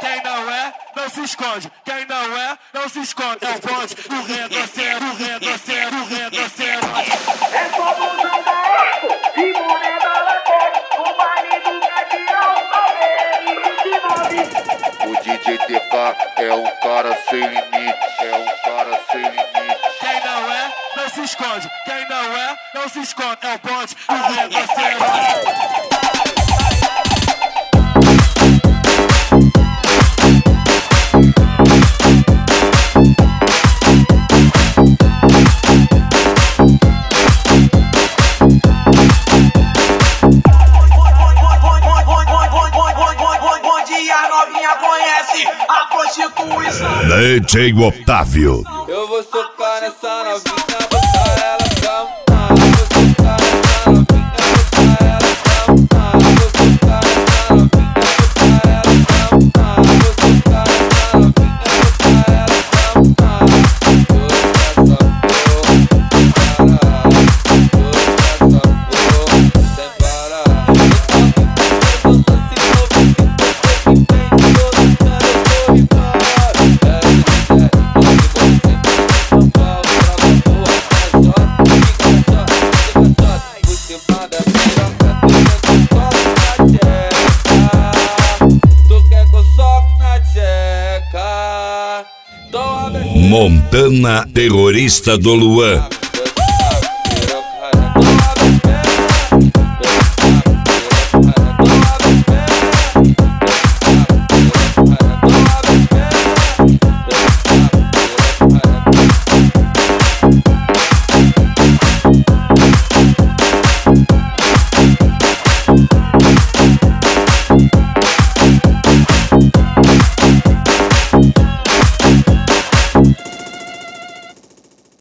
Quem não é, não se esconde. Quem não é, não se esconde. É o bonde do retrocero, do retrocero, do retrocero. É só blusão da Eco e moneda latex. O baile do Gavião, O DJ TK é um cara sem limite, é um cara sem limite. Quem não é, não se esconde. Quem não é, não se esconde. É o bonde do retrocero. A prostituição. DJ Otávio. Eu vou socar nessa novinha, botar ela pra mamar. Vou socar nessa novinha, botar ela pra mamar. Vou socar nessa novinha, botar ela pra mamar. Vou socar nessa novinha, botar ela pra mamar. Montana, terrorista do Luan.